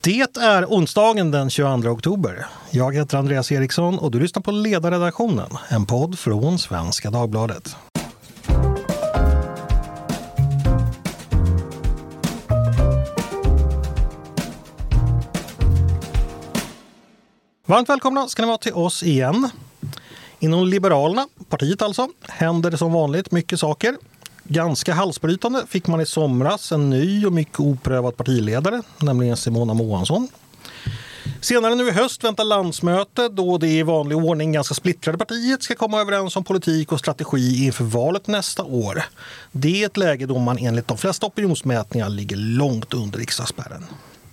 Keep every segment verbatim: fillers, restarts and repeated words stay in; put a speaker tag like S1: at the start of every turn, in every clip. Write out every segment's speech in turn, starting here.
S1: Det är onsdagen den tjugoandra oktober. Jag heter Andreas Eriksson och du lyssnar på Ledarredaktionen, en podd från Svenska Dagbladet. Varmt välkomna ska ni vara till oss igen. Inom Liberalerna, partiet alltså, händer det som vanligt mycket saker. Ganska halsbrytande fick man i somras en ny och mycket oprövad partiledare, nämligen Simona Moansson. Senare nu i höst väntar landsmöte då det i vanlig ordning ganska splittrade partiet ska komma överens om politik och strategi inför valet nästa år. Det är ett läge då man enligt de flesta opinionsmätningar ligger långt under riksdagsspärren.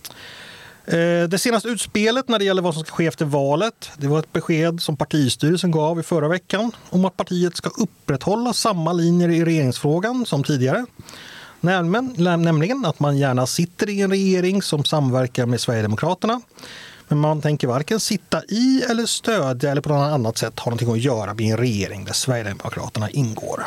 S1: Det senaste utspelet när det gäller vad som ska ske efter valet, det var ett besked som partistyrelsen gav i förra veckan om att partiet ska upprätthålla samma linjer i regeringsfrågan som tidigare. Nämligen att man gärna sitter i en regering som samverkar med Sverigedemokraterna. Men man tänker varken sitta i eller stödja eller på något annat sätt ha någonting att göra med en regering där Sverigedemokraterna ingår.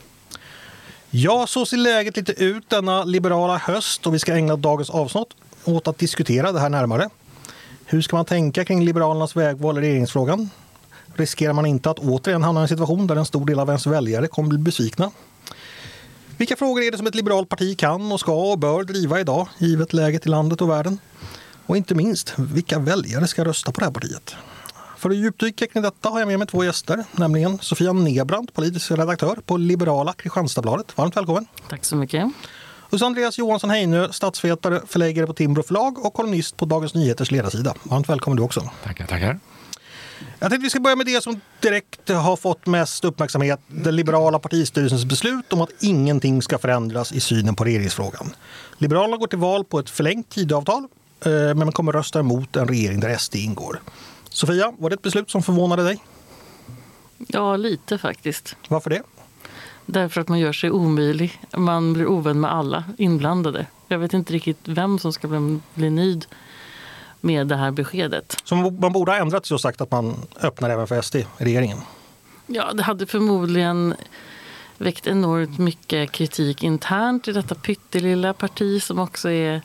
S1: Ja, så ser läget lite ut denna liberala höst och vi ska ägna dagens avsnitt åt att diskutera det här närmare. Hur ska man tänka kring Liberalernas vägval i regeringsfrågan? Riskerar man inte att återigen hamna i en situation där en stor del av ens väljare kommer bli besvikna? Vilka frågor är det som ett liberalt parti kan och ska och bör driva idag, givet läget i landet och världen? Och inte minst, vilka väljare ska rösta på det här partiet? För att djupdyka kring detta har jag med mig två gäster, nämligen Sofia Nebrant, politisk redaktör på Liberala Kristianstadsbladet. Varmt välkommen.
S2: Tack så mycket.
S1: Och så Andreas Johansson Heinö, statsvetare, förläggare på Timbro förlag och kolumnist på Dagens Nyheters ledarsida. Varmt välkommen du också.
S3: Tackar, tackar.
S1: Jag tänkte vi ska börja med det som direkt har fått mest uppmärksamhet. Den liberala partistyrelsens beslut om att ingenting ska förändras i synen på regeringsfrågan. Liberalerna går till val på ett förlängt tidavtal, men man kommer rösta emot en regering där S D ingår. Sofia, var det ett beslut som förvånade dig?
S2: Ja, lite faktiskt.
S1: Varför det?
S2: Därför att man gör sig omöjlig. Man blir ovän med alla inblandade. Jag vet inte riktigt vem som ska bli, bli nöjd med det här beskedet. Så
S1: man borde ha ändrat sig och sagt att man öppnar även för S D i regeringen?
S2: Ja, det hade förmodligen väckt enormt mycket kritik internt i detta pyttelilla parti som också är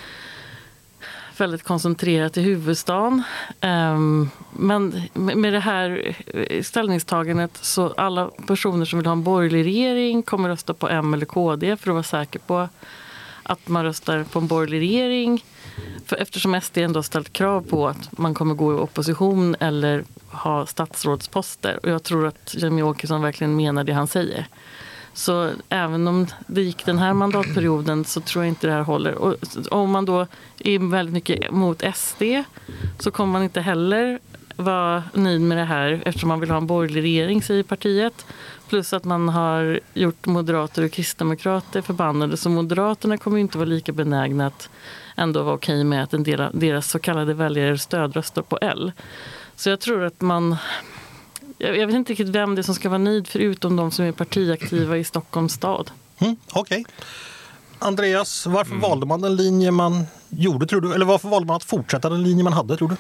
S2: väldigt koncentrerat i huvudstaden. Um, men med det här ställningstagandet så alla personer som vill ha en borgerlig regering kommer rösta på M eller K D för att vara säker på att man röstar på en borgerlig regering. För eftersom S D ändå har ställt krav på att man kommer gå i opposition eller ha statsrådsposter. Och jag tror att Jimmie Åkesson verkligen menar det han säger. Så även om det gick den här mandatperioden så tror jag inte det här håller. Och om man då är väldigt mycket mot S D så kommer man inte heller vara nöjd med det här eftersom man vill ha en borgerlig regering, säger partiet. Plus att man har gjort moderater och kristdemokrater förbannade. Så moderaterna kommer inte vara lika benägna att ändå vara okej med att en del av deras så kallade väljare stödröstar på L. Så jag tror att man... Jag vet inte riktigt vem det är som ska vara nöjd förutom de som är partiaktiva i Stockholms stad.
S1: Mm, Okej. Okay. Andreas, varför mm. valde man den linje man gjorde, tror du? Eller varför valde man att fortsätta den linje man hade, tror du?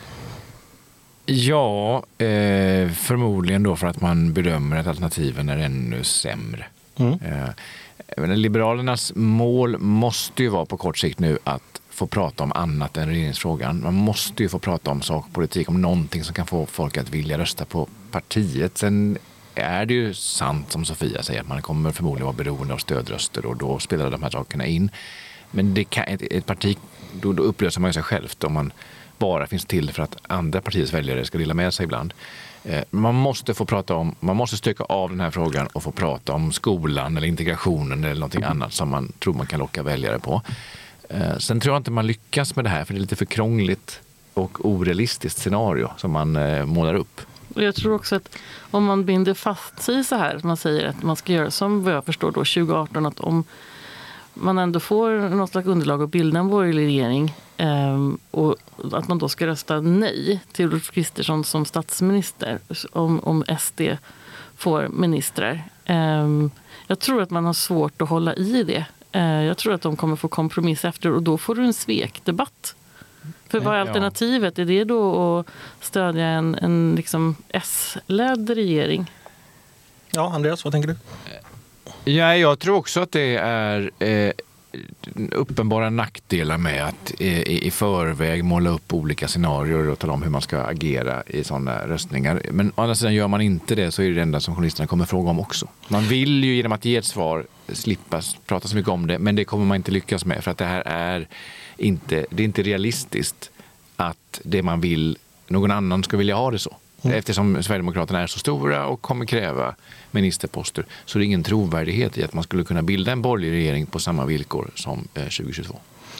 S3: Ja, eh, förmodligen då för att man bedömer att alternativen är ännu sämre. Mm. Eh, Liberalernas mål måste ju vara på kort sikt nu att få prata om annat än regeringsfrågan. Man måste ju få prata om sakpolitik, om någonting som kan få folk att vilja rösta på partiet. Sen är det ju sant som Sofia säger att man kommer förmodligen vara beroende av stödröster och då spelar de här sakerna in. Men det kan, ett, ett parti, då, då upplöser man sig självt om man bara finns till för att andra partiets väljare ska dela med sig ibland. Eh, man måste få prata om, man måste stöka av den här frågan och få prata om skolan eller integrationen eller någonting annat som man tror man kan locka väljare på. Sen tror jag inte man lyckas med det här för det är lite för krångligt och orealistiskt scenario som man eh, målar upp.
S2: Och jag tror också att om man binder fast sig så här, man säger att man ska göra som vad jag förstår då tjugo arton, att om man ändå får något slags underlag att bilda en borgerlig regering eh, och att man då ska rösta nej till Ulf Kristersson som statsminister om, om S D får ministrar. Eh, jag tror att man har svårt att hålla i det. Jag tror att de kommer få kompromiss efter och då får du en svekdebatt. För vad är alternativet? Är det då att stödja en, en liksom S-ledd regering?
S1: Ja, Andreas, vad tänker du?
S3: Ja, jag tror också att det är... Eh, uppenbara nackdelar med att i, i förväg måla upp olika scenarier och tala om hur man ska agera i sådana röstningar. Men å andra sidan gör man inte det så är det det enda som journalisterna kommer fråga om också. Man vill ju genom att ge ett svar slippa prata så mycket om det, men det kommer man inte lyckas med för att det här är inte, det är inte realistiskt att det man vill, någon annan ska vilja ha det så. Mm. Eftersom Sverigedemokraterna är så stora och kommer kräva ministerposter så är det ingen trovärdighet i att man skulle kunna bilda en borgerlig regering på samma villkor som tjugohundratjugotvå.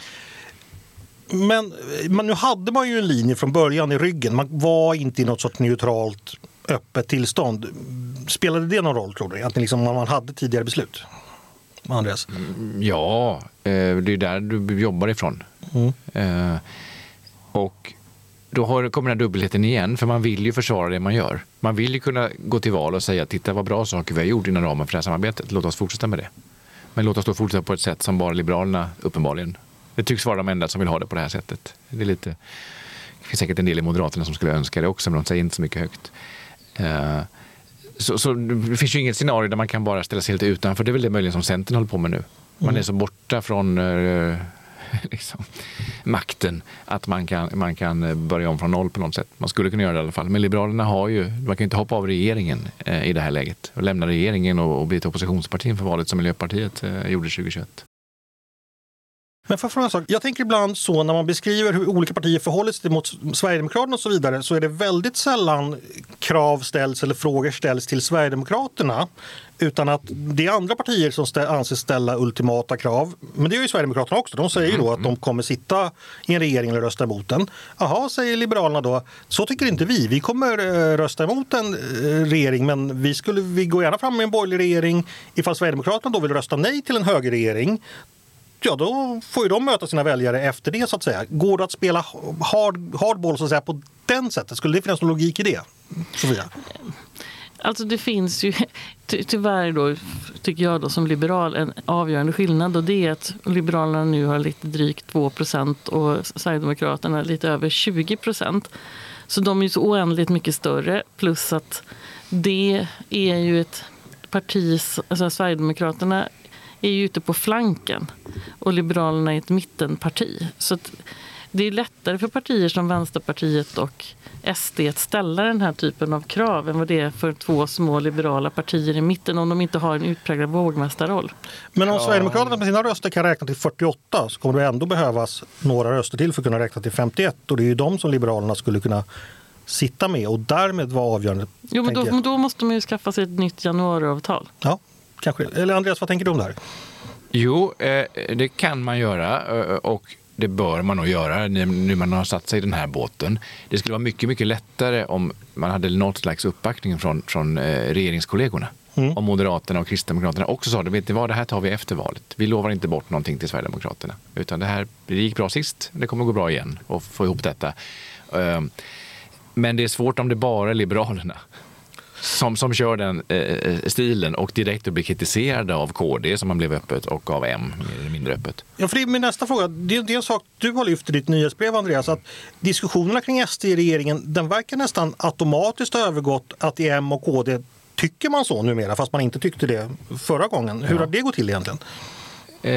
S1: Men, men nu hade man ju en linje från början i ryggen. Man var inte i något sorts neutralt öppet tillstånd. Spelade det någon roll, tror du? Att liksom man hade tidigare beslut? Andreas?
S3: Ja, det är där du jobbar ifrån. Mm. Och då har, kommer den här dubbelheten igen, för man vill ju försvara det man gör. Man vill ju kunna gå till val och säga, titta vad bra saker vi har gjort inom ramen för det här samarbetet. Låt oss fortsätta med det. Men låt oss då fortsätta på ett sätt som bara Liberalerna uppenbarligen. Det tycks vara de enda som vill ha det på det här sättet. Det är lite, det finns säkert en del i Moderaterna som skulle önska det också, men de säger inte så mycket högt. Uh, så, så det finns ju inget scenario där man kan bara ställa sig helt utanför. Det är väl det möjligen som Centern håller på med nu. Man mm. är så borta från uh, liksom, makten att man kan, man kan börja om från noll på något sätt. Man skulle kunna göra det i alla fall. Men Liberalerna har ju, man kan inte hoppa av regeringen eh, i det här läget och lämna regeringen och, och bli ett oppositionsparti inför valet som Miljöpartiet eh, gjorde tjugohundratjugoett.
S1: Men för en sak, jag tänker ibland så när man beskriver hur olika partier förhåller sig mot Sverigedemokraterna och så vidare, så är det väldigt sällan krav ställs eller frågor ställs till Sverigedemokraterna, utan att det är andra partier som stä- anses ställa ultimata krav. Men det är ju Sverigedemokraterna också. De säger ju då att de kommer sitta i en regering eller rösta emot den. Jaha, säger Liberalerna då. Så tycker inte vi. Vi kommer eh, rösta emot en eh, regering, men vi skulle vi går gärna fram med en borgerlig regering. Ifall Sverigedemokraterna då vill rösta nej till en högerregering, ja, då får ju de möta sina väljare efter det, så att säga. Går det att spela hard, hardball så att säga, på den sättet? Skulle det finnas någon logik i det, Sofia?
S2: Alltså det finns ju ty- tyvärr då, tycker jag då som liberal, en avgörande skillnad, och det är att Liberalerna nu har lite drygt två procent och Sverigedemokraterna lite över tjugo procent. Så de är ju så oändligt mycket större, plus att det är ju ett parti, alltså Sverigedemokraterna är ju ute på flanken och Liberalerna är ett mittenparti. Så att det är lättare för partier som Vänsterpartiet och S D att ställa den här typen av krav än vad det är för två små liberala partier i mitten om de inte har en utpräglad vågmästarroll. Men om ja. Sverigedemokraterna med sina röster kan räkna till fyrtioåtta, så kommer det ändå behövas några röster till för att kunna räkna till femtioett, och det är ju de som Liberalerna skulle kunna sitta med och därmed vara avgörande. Jo, men då, då måste man ju skaffa sig ett nytt januariavtal. Ja, kanske. Eller Andreas, vad tänker du om det här?
S3: Jo, eh, det kan man göra och det bör man nog göra nu man har satt sig i den här båten. Det skulle vara mycket, mycket lättare om man hade något slags uppbackning från, från eh, regeringskollegorna. Mm. Om Moderaterna och Kristdemokraterna också sa, vet ni vad, det här tar vi efter valet. Vi lovar inte bort någonting till Sverigedemokraterna. Utan det här det gick bra sist, det kommer gå bra igen och få ihop detta. Uh, men det är svårt om det bara är Liberalerna som, som kör den eh, stilen och direkt blir kritiserade av K D som man blev öppet och av M mer eller mindre öppet.
S1: Ja, för det är min nästa fråga. Det, det är en sak du har lyft i ditt nyhetsbrev, Andreas, att diskussionerna kring S D i regeringen, den verkar nästan automatiskt ha övergått att i M och K D tycker man så numera, fast man inte tyckte det förra gången. Hur ja. har det gått till egentligen?
S3: Eh,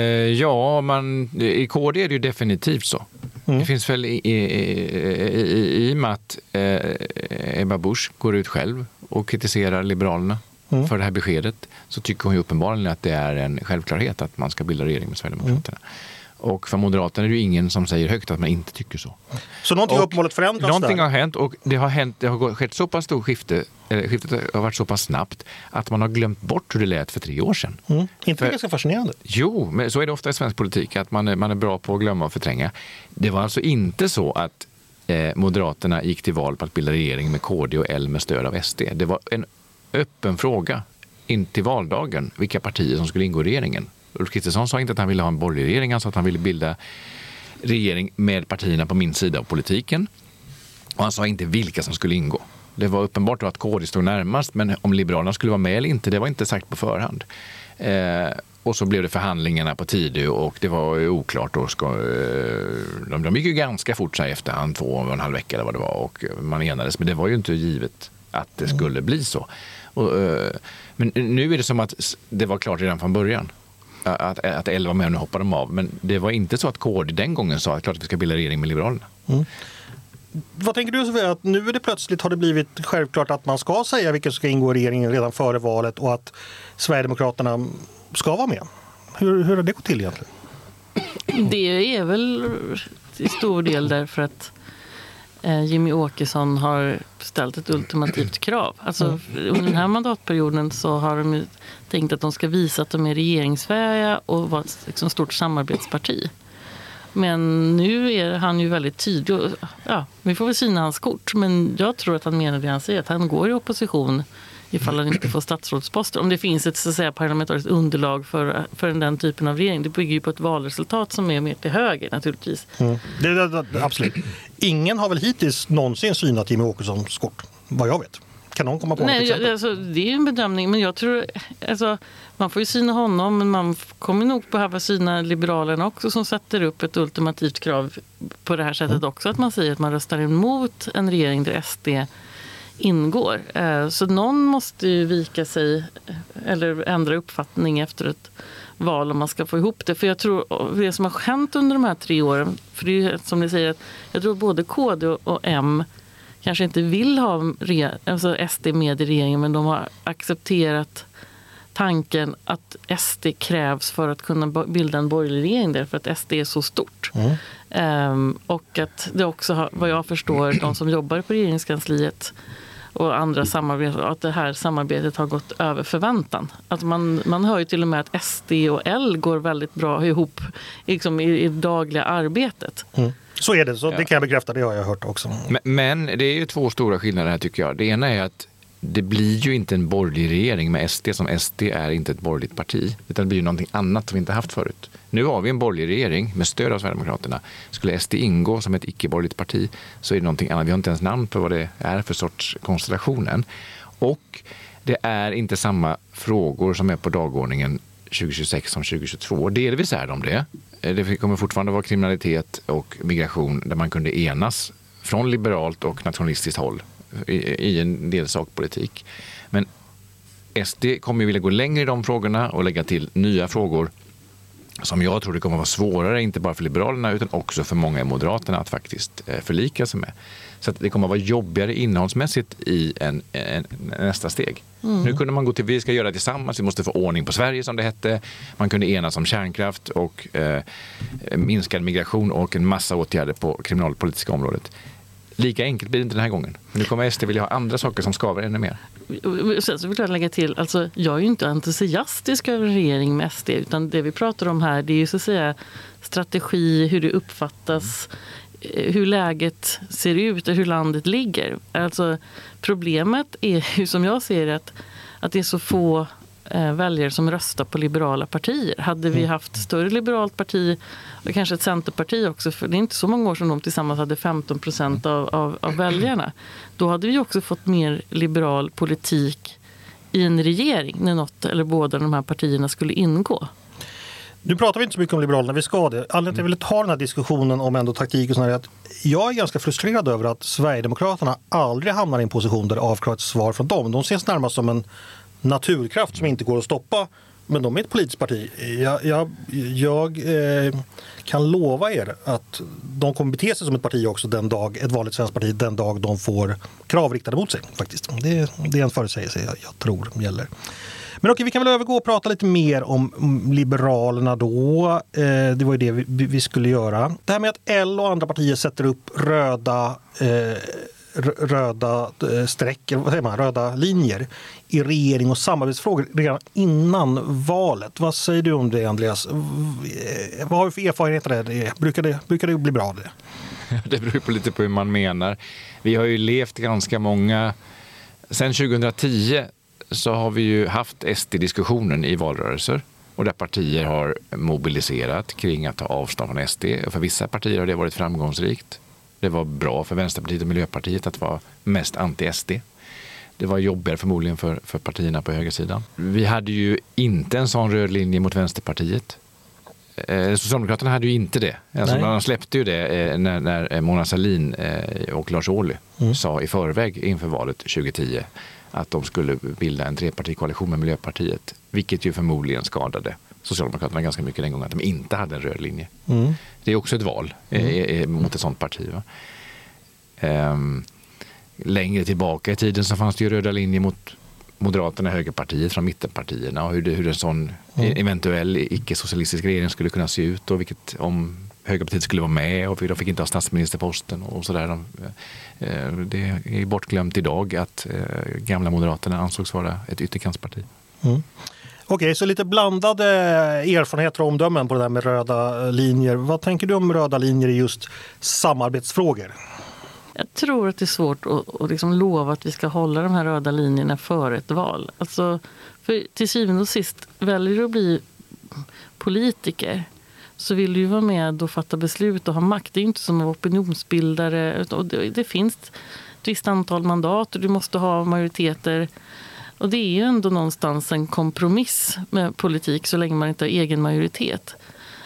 S3: ja, man, i K D är det ju definitivt så. Mm. Det finns väl i, i, i, i och med att eh, Ebba Busch går ut själv och kritiserar Liberalerna mm. för det här beskedet, så tycker hon ju uppenbarligen att det är en självklarhet att man ska bilda regering med Sverigedemokraterna. Mm. Och för Moderaterna är det ju ingen som säger högt att man inte tycker så.
S1: Så någonting uppmålet förändras
S3: någonting
S1: där?
S3: har hänt och det har, hänt, det har skett så pass stor skifte, eller skiftet har varit så pass snabbt att man har glömt bort hur det lät för tre år sedan.
S1: Mm. Inte för, det ganska fascinerande?
S3: Jo, men så är det ofta i svensk politik, att man är, man är bra på att glömma och förtränga. Det var alltså inte så att eh, Moderaterna gick till val på att bilda regering med K D och L med stöd av S D. Det var en öppen fråga in till valdagen vilka partier som skulle ingå i regeringen. Ulf Kristersson sa inte att han ville ha en borgerlig regering, han sa att han ville bilda regering med partierna på min sida av politiken. Och han sa inte vilka som skulle ingå. Det var uppenbart att K D stod närmast, men om Liberalerna skulle vara med eller inte, det var inte sagt på förhand. Eh, och så blev det förhandlingarna på Tidö och det var oklart. Och ska, eh, de, de gick ju ganska fort sig efterhand, två och en halv vecka eller vad det var, och man enades. Men det var ju inte givet att det skulle bli så. Och, eh, men nu är det som att det var klart redan från början. att, att L var med och nu hoppade de av. Men det var inte så att K D den gången sa att klart att vi ska bilda regering med Liberalerna.
S1: Mm. Vad tänker du, Sofia, att nu är det plötsligt har det blivit självklart att man ska säga vilka som ska ingå i regeringen redan före valet och att Sverigedemokraterna ska vara med? Hur, hur har det gått till egentligen?
S2: Det är väl i stor del därför att Jimmy Åkesson har ställt ett ultimativt krav. Alltså, under den här mandatperioden så har de tänkt att de ska visa att de är regeringsfähiga och vara ett liksom, stort samarbetsparti. Men nu är han ju väldigt tydlig. Ja, vi får väl syna hans kort. Men jag tror att han menar det han säger. Att han går i opposition ifall han inte får statsrådsposter. Om det finns ett så att säga, parlamentariskt underlag för, för den typen av regering. Det bygger ju på ett valresultat som är mer till höger naturligtvis. Mm.
S1: Det, det, det, absolut. Ingen har väl hittills någonsin synat Jimmy Åkessons kort, vad jag vet. Kan någon komma på
S2: Nej,
S1: något exempel?
S2: Alltså, det är en bedömning, men jag tror alltså, man får ju syna honom, men man kommer nog behöva syna Liberalerna också som sätter upp ett ultimativt krav på det här sättet mm. också. Att man säger att man röstar emot en regering där S D ingår. Så någon måste ju vika sig eller ändra uppfattning efter ett val om man ska få ihop det. För jag tror det som har hänt under de här tre åren, för det är ju som ni säger att jag tror både K D och M kanske inte vill ha alltså S D med i regeringen, men de har accepterat tanken att S D krävs för att kunna bilda en borgerlig regering därför att S D är så stort. Mm. Um, och att det också har, vad jag förstår, de som jobbar på regeringskansliet och andra samarbeten, att det här samarbetet har gått över förväntan. Att man, man hör ju till och med att S D och L går väldigt bra ihop liksom, i, i dagliga arbetet.
S1: Mm. Så är det, så det kan jag bekräfta, det har jag hört också.
S3: Men, men det är ju två stora skillnader här tycker jag. Det ena är att det blir ju inte en borgerlig regering med S D som S D är inte ett borgerligt parti. Utan det blir ju någonting annat som vi inte haft förut. Nu har vi en borgerlig regering med stöd av Sverigedemokraterna. Skulle S D ingå som ett icke-borgerligt parti så är det någonting annat. Vi har inte ens namn på vad det är för sorts konstellationen. Och det är inte samma frågor som är på dagordningen tjugohundratjugosex som tjugohundratjugotvå. Delvis är de det. Det kommer fortfarande vara kriminalitet och migration där man kunde enas från liberalt och nationalistiskt håll i en del sakpolitik. Men S D kommer ju vilja gå längre i de frågorna och lägga till nya frågor som jag tror det kommer vara svårare, inte bara för Liberalerna utan också för många i Moderaterna att faktiskt förlika sig med. Så att det kommer att vara jobbigare innehållsmässigt i en, en, nästa steg. Mm. Nu kunde man gå till, vi ska göra det tillsammans, vi måste få ordning på Sverige som det hette. Man kunde enas om kärnkraft och eh, minskad migration och en massa åtgärder på kriminalpolitiska området. Lika enkelt blir det inte den här gången. Men nu kommer S D vilja ha andra saker som skaver ännu mer.
S2: Sen så vill jag lägga till, alltså jag är ju inte entusiastisk över en regering med S D, utan det vi pratar om här det är ju så att säga strategi, hur det uppfattas, hur läget ser ut och hur landet ligger. Alltså problemet är ju som jag ser det att, att det är så få eh, väljare som röstar på liberala partier. Hade vi haft större liberalt parti och kanske ett centerparti också, för det är inte så många år sedan de tillsammans hade femton procent av, av, av väljarna. Då hade vi också fått mer liberal politik i en regering när något eller båda de här partierna skulle ingå.
S1: Nu pratar vi inte så mycket om Liberalerna, vi ska det. Anledningen till att jag ville ta den här diskussionen om ändå taktik och sådär är att jag är ganska frustrerad över att Sverigedemokraterna aldrig hamnar i en position där det avkrävs svar från dem. De ses närmast som en naturkraft som inte går att stoppa, men de är ett politiskt parti. Jag, jag, jag eh, kan lova er att de kommer bete sig som ett parti också den dag, ett vanligt svenskt parti, den dag de får krav riktade mot sig faktiskt. Det, det är en förutsägelse jag, jag tror gäller. Men okej, vi kan väl övergå och prata lite mer om Liberalerna då. Eh, det var ju det vi, vi skulle göra. Det här med att L och andra partier sätter upp röda, eh, röda streck, vad säger man, röda linjer i regering- och samarbetsfrågor redan innan valet. Vad säger du om det, Andreas? Vad har du för erfarenheter av det? Brukar det, brukar det bli bra det?
S3: Det beror på lite på hur man menar. Vi har ju levt ganska många... Sen tjugohundratio så har vi ju haft S D-diskussionen i valrörelser och där partier har mobiliserat kring att ta avstånd från S D. Och för vissa partier har det varit framgångsrikt. Det var bra för Vänsterpartiet och Miljöpartiet att vara mest anti-S D. Det var jobbigare förmodligen för, för partierna på högersidan. Vi hade ju inte en sån röd linje mot Vänsterpartiet. Eh, Socialdemokraterna hade ju inte det. Alltså, man släppte ju det eh, när, när Mona Sahlin eh, och Lars Ohly mm. sa i förväg inför valet tjugohundratio att de skulle bilda en trepartikoalition med Miljöpartiet, vilket ju förmodligen skadade Socialdemokraterna ganska mycket den gången att de inte hade en röd linje. Mm. Det är också ett val mm. mot ett sånt parti. Va? Um, längre tillbaka i tiden så fanns det ju röda linjer mot Moderaterna, högerpartiet från mittenpartierna och hur, det, hur en sån mm. eventuell icke-socialistisk regering skulle kunna se ut och vilket, om högerpartiet skulle vara med och de fick inte ha statsministerposten och sådär. Det är bortglömt idag att gamla Moderaterna ansågs vara ett ytterkantsparti.
S1: Mm. Okej, okay, så lite blandade erfarenheter och omdömen på det där med röda linjer. Vad tänker du om röda linjer i just samarbetsfrågor?
S2: Jag tror att det är svårt att, att liksom lova att vi ska hålla de här röda linjerna före ett val. Alltså, för till syvende och sist, väljer du att bli politiker så vill du ju vara med och fatta beslut och ha makt. Det är inte som opinionsbildare. Och det, det finns ett visst antal mandat och du måste ha majoriteter. Och det är ju ändå någonstans en kompromiss med politik så länge man inte har egen majoritet.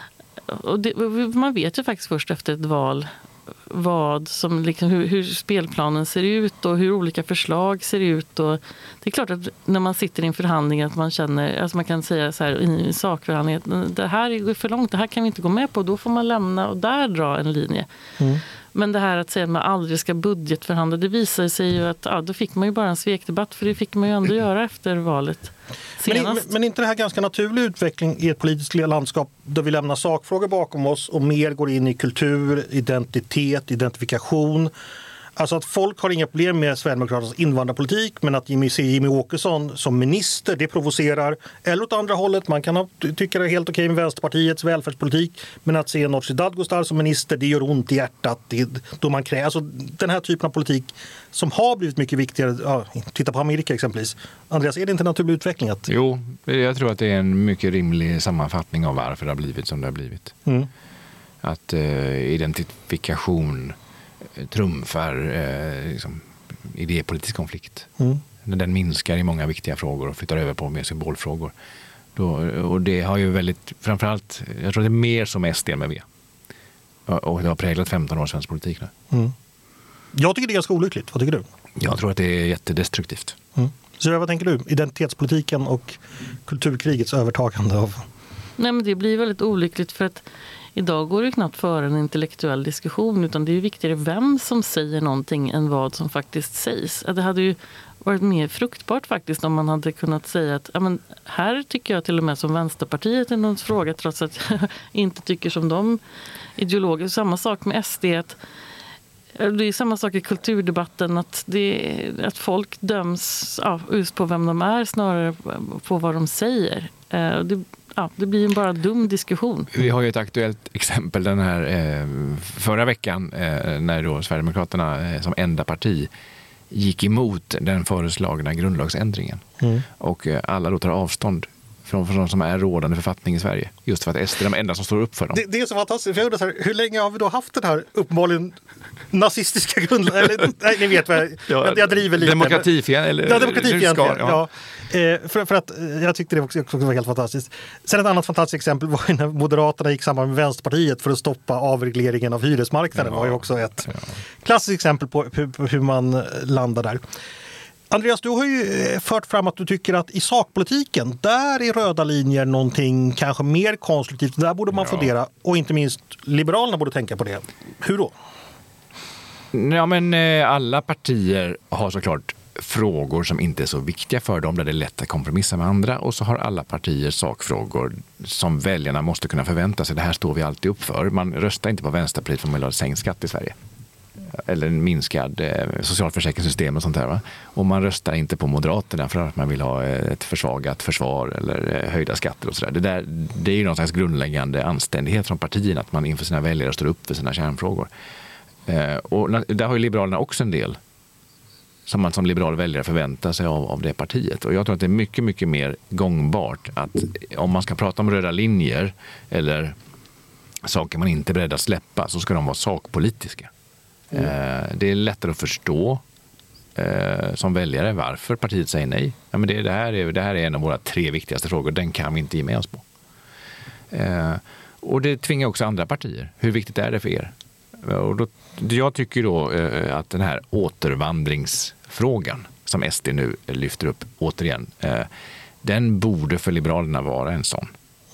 S2: Och det, man vet ju faktiskt först efter ett val vad som, liksom, hur, hur spelplanen ser ut och hur olika förslag ser ut. Och det är klart att när man sitter i en förhandling att man känner, alltså man kan säga så här i sakförhandling, det här går för långt, det här kan vi inte gå med på, då får man lämna och där dra en linje. Mm. Men det här att säga att man aldrig ska budgetförhandla, det visar sig ju att ja, då fick man ju bara en svekdebatt, för det fick man ju ändå göra efter valet senast.
S1: Men, men, men inte det här ganska naturlig utveckling i ett politiskt landskap där vi lämnar sakfrågor bakom oss och mer går in i kultur, identitet, identifikation. Alltså att folk har inga problem med Sverigedemokraternas invandrarpolitik, men att Jimmy, se Jimmy Åkesson som minister, det provocerar. Eller åt andra hållet, man kan ha, tycka det är helt okej med Vänsterpartiets välfärdspolitik, men att se Nooshi Dadgostar som minister, det gör ont i hjärtat. Det, då man kräver, alltså den här typen av politik som har blivit mycket viktigare, ja, titta på Amerika exempelvis. Andreas, är det inte en naturlig utveckling? Att...
S3: Jo, jag tror att det är en mycket rimlig sammanfattning av varför det har blivit som det har blivit. Mm. Att eh, identifikation trumfar eh, liksom, idépolitisk konflikt. Mm. När den minskar i många viktiga frågor och flyttar över på mer symbolfrågor. Då, och det har ju väldigt, framförallt, jag tror det är mer som S D än med V. Och, och det har präglat femton år svensk politik nu. Mm.
S1: Jag tycker det är ganska olyckligt. Vad tycker du?
S3: Jag tror att det är jättedestruktivt.
S1: Mm. Så vad tänker du? Identitetspolitiken och kulturkrigets övertagande av...
S2: Nej, men det blir väldigt olyckligt för att idag går det knappt för en intellektuell diskussion, utan det är viktigare vem som säger någonting än vad som faktiskt sägs. Det hade ju varit mer fruktbart faktiskt om man hade kunnat säga att ja, men här tycker jag till och med som Vänsterpartiet är någon fråga, trots att jag inte tycker som de ideologiskt. Samma sak med S D, att det är samma sak i kulturdebatten, att, det, att folk döms ja, just på vem de är snarare på vad de säger. Det, ja, det blir en bara dum diskussion.
S3: Vi har ju ett aktuellt exempel den här eh, förra veckan eh, när då Sverigedemokraterna eh, som enda parti gick emot den föreslagna grundlagsändringen. Mm. Och eh, alla då tar avstånd från, från de som är rådande författning i Sverige. Just för att S D är de enda som står upp för dem.
S1: Det, det är så fantastiskt. För jag undrar så här, hur länge har vi då haft den här uppenbarligen nazistiska grundlagen? Nej, ni vet vad jag, ja, jag driver lite.
S3: Demokratifientligt.
S1: Ja, demokratifientligt. Ja. Eh, för, för att jag tyckte det också, också var helt fantastiskt. Sen ett annat fantastiskt exempel var när Moderaterna gick samman med Vänsterpartiet för att stoppa avregleringen av hyresmarknaden. Det ja. var ju också ett ja. klassiskt exempel på hur, på hur man landar där. Andreas, du har ju fört fram att du tycker att i sakpolitiken, där är röda linjer någonting kanske mer konstruktivt. Där borde man ja. fundera, och inte minst Liberalerna borde tänka på det. Hur då?
S3: Ja, men alla partier har såklart frågor som inte är så viktiga för dem, där det är lätt att kompromissa med andra, och så har alla partier sakfrågor som väljarna måste kunna förvänta sig. Det här står vi alltid upp för. Man röstar inte på Vänsterpartiet för att man vill ha sänkt skatt i Sverige. Eller en minskad eh, socialförsäkringssystem och sånt där. Va? Och man röstar inte på Moderaterna för att man vill ha ett försvagat försvar eller eh, höjda skatter och sådär. Det, där, det är ju någon slags grundläggande anständighet från partierna att man inför sina väljare står upp för sina kärnfrågor. Eh, och där har ju Liberalerna också en del som man som liberal väljare förväntar sig av, av det partiet. Och jag tror att det är mycket, mycket mer gångbart att om man ska prata om röda linjer eller saker man inte är beredd att släppa, så ska de vara sakpolitiska. Mm. Det är lättare att förstå eh, som väljare varför partiet säger nej. Ja, men det, det, här är, det här är en av våra tre viktigaste frågor. Den kan vi inte ge med oss på. Eh, och det tvingar också andra partier. Hur viktigt är det för er? Och då, jag tycker då eh, att den här återvandringsfrågan som S D nu lyfter upp återigen, eh, den borde för Liberalerna vara en sån.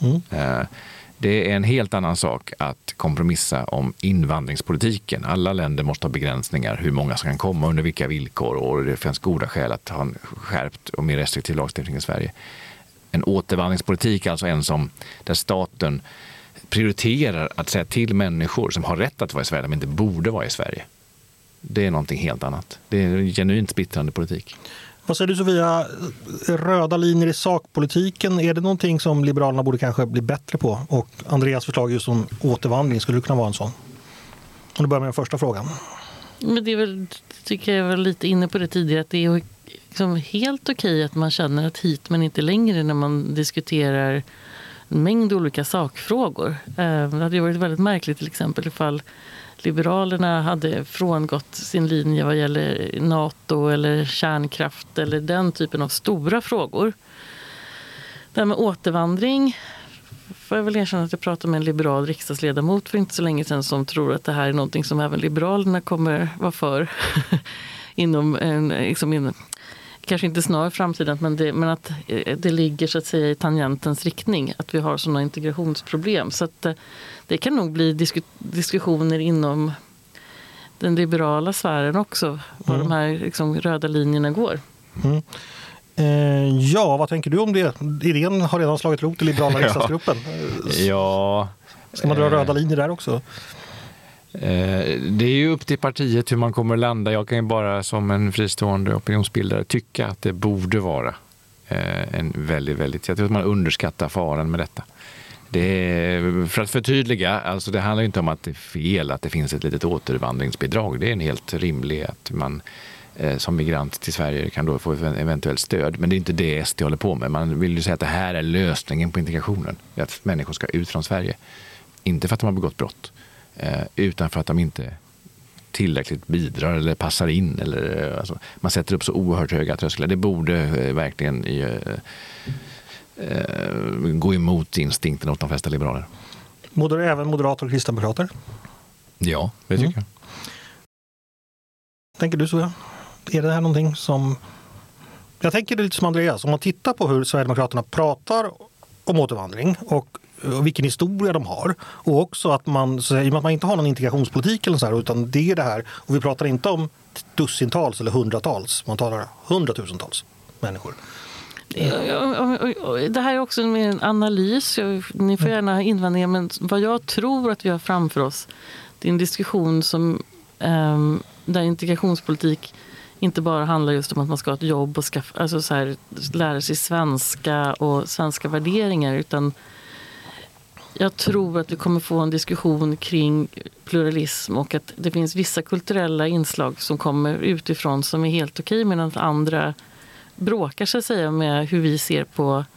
S3: Mm. Det är en helt annan sak att kompromissa om invandringspolitiken. Alla länder måste ha begränsningar, hur många som kan komma, under vilka villkor, och det finns goda skäl att ha en skärpt och mer restriktiv lagstiftning i Sverige. En återvandringspolitik, alltså en som där staten prioriterar att säga till människor som har rätt att vara i Sverige men inte borde vara i Sverige. Det är någonting helt annat. Det är en genuint splittrande politik.
S1: Vad säger du, Sofia? Röda linjer i sakpolitiken, är det någonting som Liberalerna borde kanske bli bättre på? Och Andreas förslag just om återvandring, skulle det kunna vara en sån? Om du börjar med den första frågan.
S2: Men det är väl, tycker jag var lite inne på det tidigare, att det är liksom helt okej att man känner att hit men inte längre när man diskuterar en mängd olika sakfrågor. Det hade ju varit väldigt märkligt till exempel ifall Liberalerna hade frångått sin linje vad gäller NATO eller kärnkraft eller den typen av stora frågor. Det här med återvandring får jag väl erkänna att jag pratade med en liberal riksdagsledamot för inte så länge sedan som tror att det här är någonting som även Liberalerna kommer vara för inom en, liksom in, kanske inte snar framtiden, men, det, men att det ligger så att säga i tangentens riktning att vi har sådana integrationsproblem. Så att det kan nog bli disku, diskussioner inom den liberala sfären också, var mm. de här liksom, röda linjerna går.
S1: Mm. Eh, ja, vad tänker du om det? Idén har redan slagit rot i liberala riksdagsgruppen.
S3: Ja.
S1: Ska man dra röda linjer där också?
S3: Det är ju upp till partiet hur man kommer landa. Jag kan ju bara som en fristående opinionsbildare tycka att det borde vara en väldigt, väldigt... Jag tror att man underskattar faran med detta. Det är, för att förtydliga, alltså det handlar inte om att det är fel att det finns ett litet återvandringsbidrag. Det är en helt rimlig att man som migrant till Sverige kan då få eventuellt stöd. Men det är inte det S D håller på med. Man vill ju säga att det här är lösningen på integrationen. Att människor ska ut från Sverige. Inte för att de har begått brott. Utan för att de inte tillräckligt bidrar eller passar in. Eller, alltså, man sätter upp så oerhört höga trösklar. Det borde verkligen uh, uh, gå emot instinkten åt de flesta liberaler.
S1: Moder, även moderater och kristdemokrater?
S3: Ja, det tycker mm. jag.
S1: Tänker du så? Är det här någonting som... Jag tänker det lite som Andreas. Om man tittar på hur Sverigedemokraterna pratar om återvandring och och vilken historia de har. Och också att man, så, att man inte har någon integrationspolitik eller så här, utan det är det här. Och vi pratar inte om dussintals eller hundratals. Man talar hundratusentals människor.
S2: Det här är också en analys. Ni får gärna invändningar, men vad jag tror att vi har framför oss, det är en diskussion som där integrationspolitik inte bara handlar just om att man ska ha ett jobb och skaffa, alltså så här, lära sig svenska och svenska värderingar, utan jag tror att vi kommer få en diskussion kring pluralism och att det finns vissa kulturella inslag som kommer utifrån som är helt okej, medan andra bråkar sig säga med hur vi ser på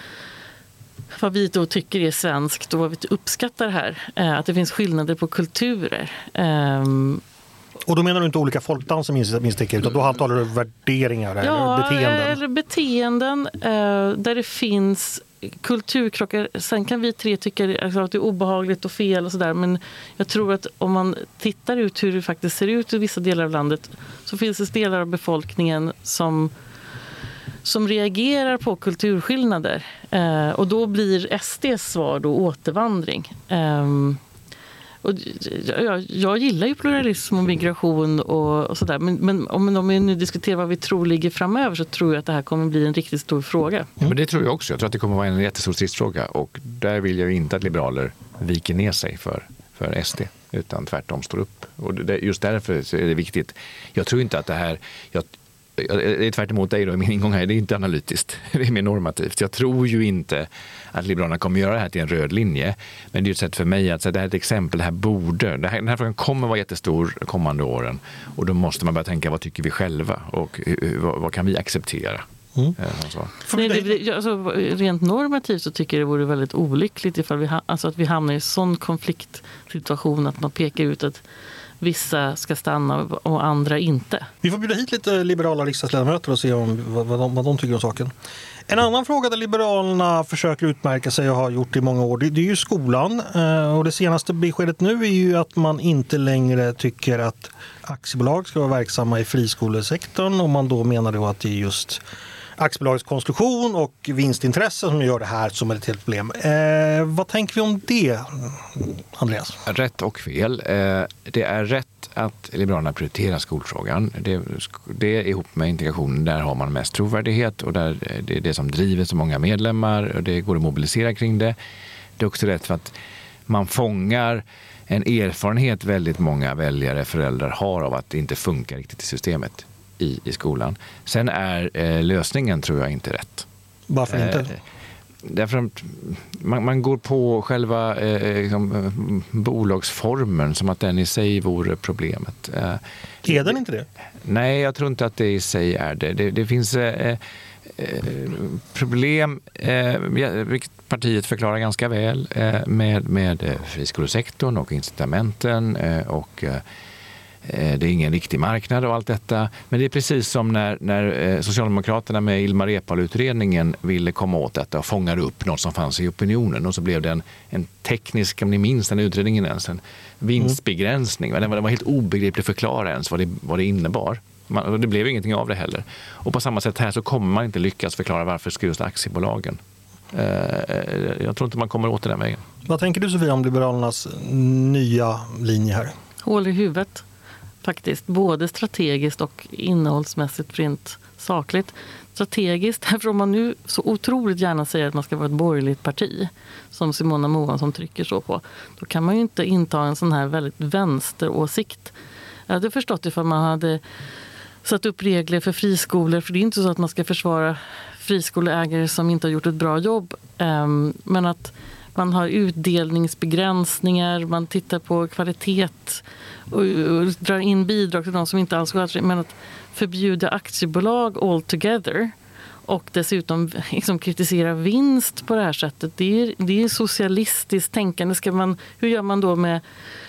S2: vad vi då tycker är svenskt och vad vi uppskattar här. Att det finns skillnader på kulturer.
S1: Och då menar du inte olika folkdanser misstänker, utan då talar du värderingar
S2: ja,
S1: eller beteenden?
S2: eller beteenden där det finns kulturkrockar. Sen kan vi tre tycka att det är obehagligt och fel och sådär, men jag tror att om man tittar ut hur det faktiskt ser ut i vissa delar av landet, så finns det delar av befolkningen som som reagerar på kulturskillnader. Eh, och då blir S D:s svar då återvandring. Eh, och jag, jag gillar ju pluralism och migration och, och sådär. Men, men om, om vi nu diskuterar vad vi tror ligger framöver, så tror jag att det här kommer bli en riktigt stor fråga. Mm.
S3: Ja, men det tror jag också. Jag tror att det kommer vara en jättestor stridsfråga. Och där vill jag inte att liberaler viker ner sig för, för S D. Utan tvärtom står upp. Och det, just därför så är det viktigt. Jag tror inte att det här... Jag, det är tvärt emot dig då, min ingång här, det är inte analytiskt, det är mer normativt. Jag tror ju inte att Liberalerna kommer göra det här till en röd linje, men det är ett sätt för mig att säga, det här är ett exempel, det här borde, det här, den här frågan kommer vara jättestor kommande åren, och då måste man börja tänka, vad tycker vi själva och vad, vad kan vi acceptera? Mm. Alltså.
S2: Nej, det, det, alltså, rent normativt så tycker jag det vore väldigt olyckligt ifall vi, alltså att vi hamnar i en sån konfliktsituation att man pekar ut att vissa ska stanna och andra inte.
S1: Vi får bjuda hit lite liberala riksdagsledamöter och se om, vad, vad, de, vad de tycker om saken. En annan fråga där Liberalerna försöker utmärka sig och har gjort i många år, det, det är ju skolan. Och det senaste beskedet nu är ju att man inte längre tycker att aktiebolag ska vara verksamma i friskolesektorn, och man då menar då att det är just aktiebolagets konstruktion och vinstintresse som gör det här som ett helt problem. Eh, vad tänker vi om det, Andreas?
S3: Rätt och fel. Eh, det är rätt att Liberalerna prioriterar skolfrågan. Det, det ihop med integrationen, där har man mest trovärdighet och där det är det som driver så många medlemmar och det går att mobilisera kring det. Det är också rätt för att man fångar en erfarenhet väldigt många väljare, föräldrar har av att det inte funkar riktigt i systemet i, i skolan. Sen är eh, lösningen, tror jag, inte rätt.
S1: Varför inte? Eh,
S3: därför att man, man går på själva eh, liksom, bolagsformen som att den i sig vore problemet. Eh,
S1: är den inte det?
S3: Nej, jag tror inte att det i sig är det. Det, det finns eh, eh, problem, eh, vilket partiet förklarar ganska väl, eh, med, med friskolesektorn och incitamenten eh, och eh, det är ingen riktig marknad och allt detta. Men det är precis som när, när Socialdemokraterna med Ilmar Reepalu-utredningen ville komma åt detta och fångade upp något som fanns i opinionen. Och så blev det en, en teknisk, om ni minns den utredningen ens, en vinstbegränsning. Mm. Den, var, den var helt obegriplig att förklara ens vad det, vad det innebar. Man, det blev ingenting av det heller. Och på samma sätt här så kommer man inte lyckas förklara varför ska just aktiebolagen. Jag tror inte man kommer åt den vägen.
S1: Vad tänker du, Sofia, om Liberalernas nya linje här?
S2: Hål i huvudet. Faktiskt, både strategiskt och innehållsmässigt rent sakligt. Strategiskt, eftersom man nu så otroligt gärna säger att man ska vara ett borgerligt parti, som Simona Moansson trycker så på, då kan man ju inte inta en sån här väldigt vänsteråsikt. Jag hade förstått ifall man hade satt upp regler för friskolor, för det är inte så att man ska försvara friskoleägare som inte har gjort ett bra jobb, men att man har utdelningsbegränsningar, man tittar på kvalitet och, och drar in bidrag till de som inte alls går. Men att förbjuda aktiebolag altogether och dessutom liksom kritisera vinst på det här sättet, det är, det är socialistiskt tänkande. Ska man, hur gör man då med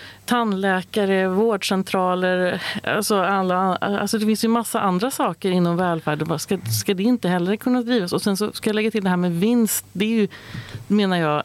S2: tandläkare, vårdcentraler, alltså, alla, alltså det finns ju massa andra saker inom välfärden. Ska, ska det inte heller kunna drivas? Och sen så ska jag lägga till det här med vinst. Det är ju, menar jag,